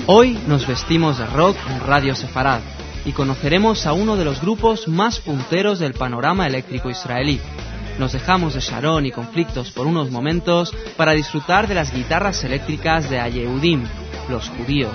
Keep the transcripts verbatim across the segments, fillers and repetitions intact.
Hoy nos vestimos de rock en Radio Sefarad y conoceremos a uno de los grupos más punteros del panorama eléctrico israelí. Nos dejamos de Sharon y conflictos por unos momentos para disfrutar de las guitarras eléctricas de Ayehudim, los judíos.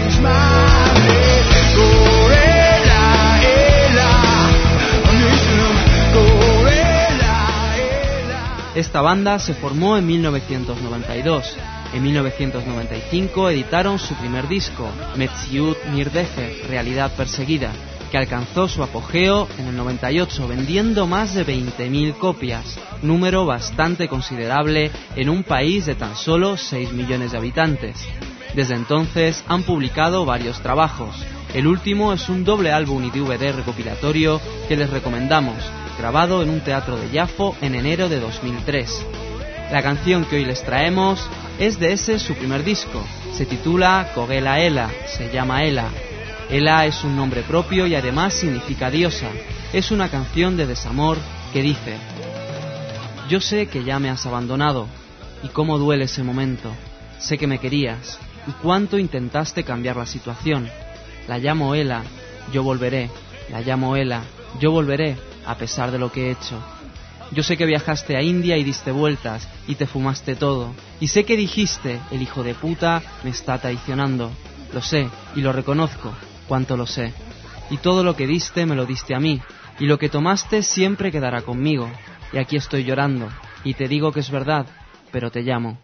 Esta banda se formó en mil novecientos noventa y dos. En mil novecientos noventa y cinco editaron su primer disco, Metziut Nirdefe, Realidad Perseguida, que alcanzó su apogeo en el noventa y ocho vendiendo más de veinte mil copias, número bastante considerable en un país de tan solo seis millones de habitantes. Desde entonces han publicado varios trabajos. El último es un doble álbum y D V D recopilatorio que les recomendamos, grabado en un teatro de Yafo en enero de dos mil tres. La canción que hoy les traemos es de ese su primer disco. Se titula Kogela Ela, se llama Ela. Ela es un nombre propio y además significa diosa. Es una canción de desamor que dice: yo sé que ya me has abandonado y cómo duele ese momento. Sé que me querías y cuánto intentaste cambiar la situación. La llamo Ela, yo volveré. La llamo Ela, yo volveré a pesar de lo que he hecho. Yo sé que viajaste a India y diste vueltas y te fumaste todo. Y sé que dijiste, el hijo de puta me está traicionando. Lo sé y lo reconozco, cuánto lo sé. Y todo lo que diste me lo diste a mí. Y lo que tomaste siempre quedará conmigo. Y aquí estoy llorando. Y te digo que es verdad, pero te llamo.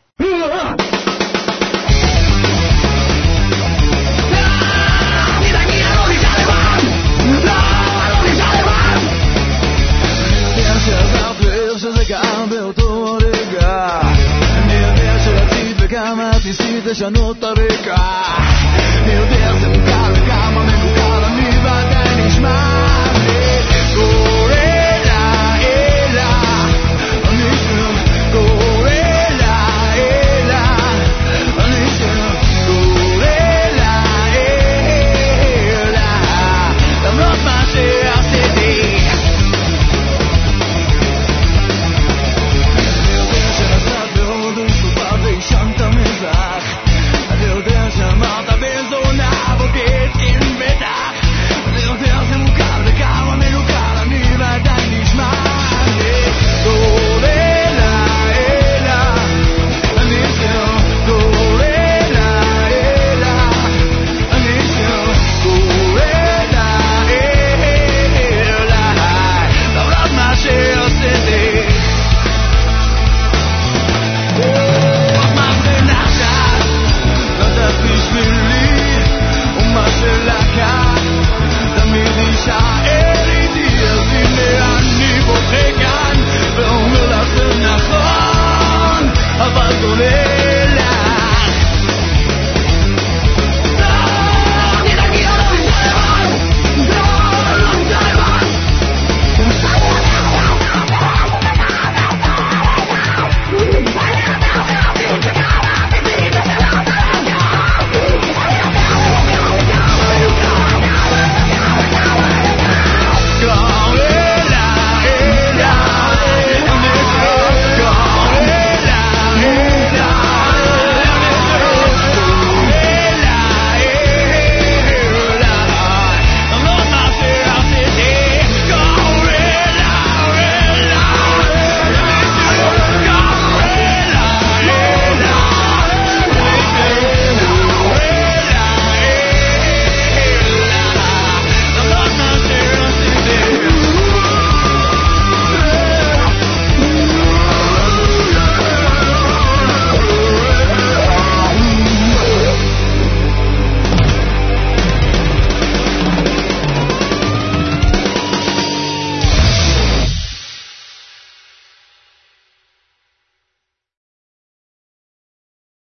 גם באותו רגע אני יודע שרצית וכמה ניסית לשנות את הרקע